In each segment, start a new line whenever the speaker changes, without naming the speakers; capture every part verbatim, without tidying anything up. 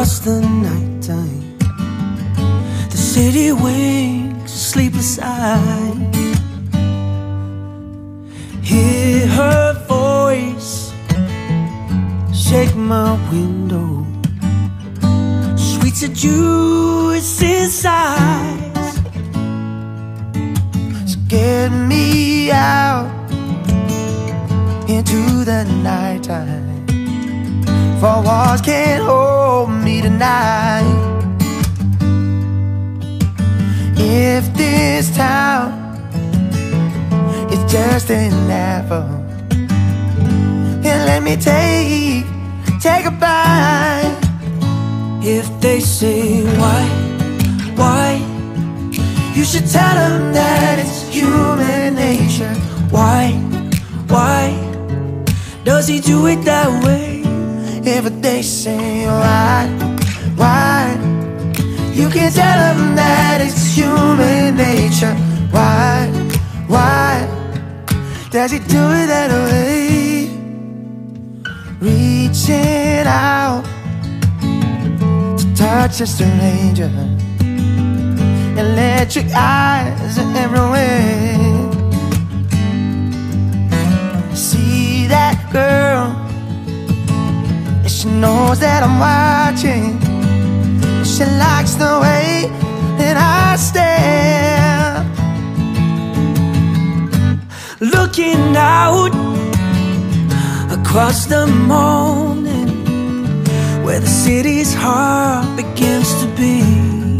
across the nighttime. The city winks, sleepless eye. Hear her voice shake my window. Sweet seduces eyes scared me out into the nighttime. Four walls can't hold me tonight. If this town is just an apple, and let me take, take a bite. If they say why, why, you should tell them that it's human nature. Why, why does he do it that way? If they say why, why, you can tell them that it's human nature. Why, why does he do it that way? Reaching out to touch a stranger, electric eyes are everywhere. See that girl, and she knows that I'm watching. She likes the way that I stare, looking out across the morning, where the city's heart begins to beat.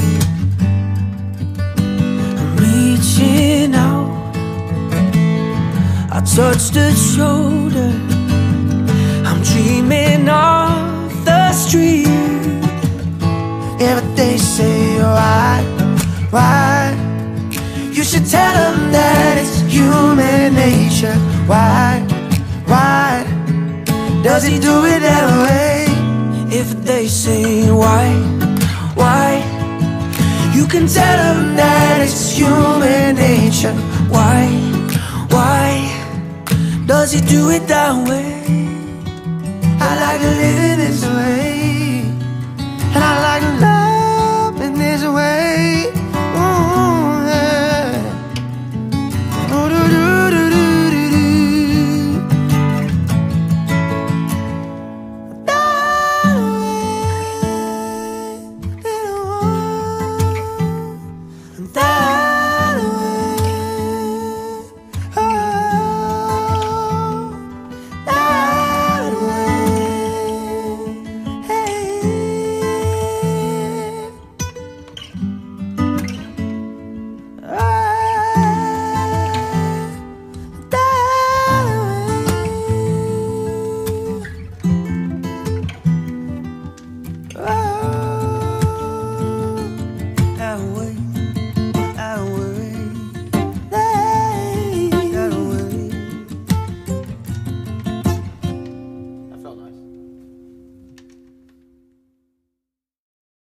I'm reaching out, I touched her shoulder. I'm dreaming of the street. If they say why, why, you should tell them that it's human nature. Why, why does he do it that way? If they say why, why, you can tell them that it's human nature. Why, why does he do it that way? I like to live in this way.